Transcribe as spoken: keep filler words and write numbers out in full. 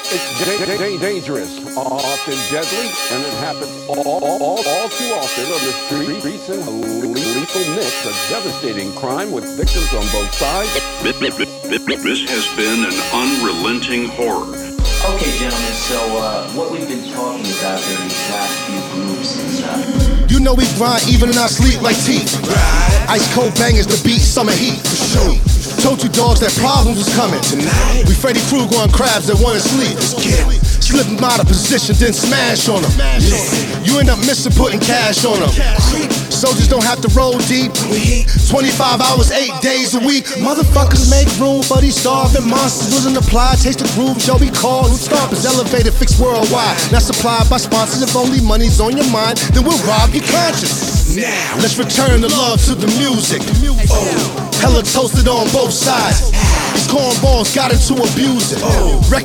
It's da- da- da- dangerous, often deadly, and it happens all, all, all, all too often on the street- streets in a lethal mix, a devastating crime with victims on both sides. This has been an unrelenting horror. Okay, gentlemen, so uh, what we've been talking about here, these last few groups is, uh... You know we grind even in our sleep like teeth. Ice cold bangers to beat summer heat. For sure. Told you dogs that problems was coming. Tonight we Freddy Krueger on crabs that wanna sleep. Slip them out of position, then smash on them. You end up missing putting cash on them. Soldiers don't have to roll deep. twenty-five hours, eight days a week. Motherfuckers make room for these starving monsters. Wasn't applied, taste the groove, Joey call. Who stompers, elevated, fixed worldwide. Not supplied by sponsors. If only money's on your mind, then we'll rob your conscience. Now, let's return the love to the music. Oh, hella toasted on both sides. These cornballs got it to abuse it. Record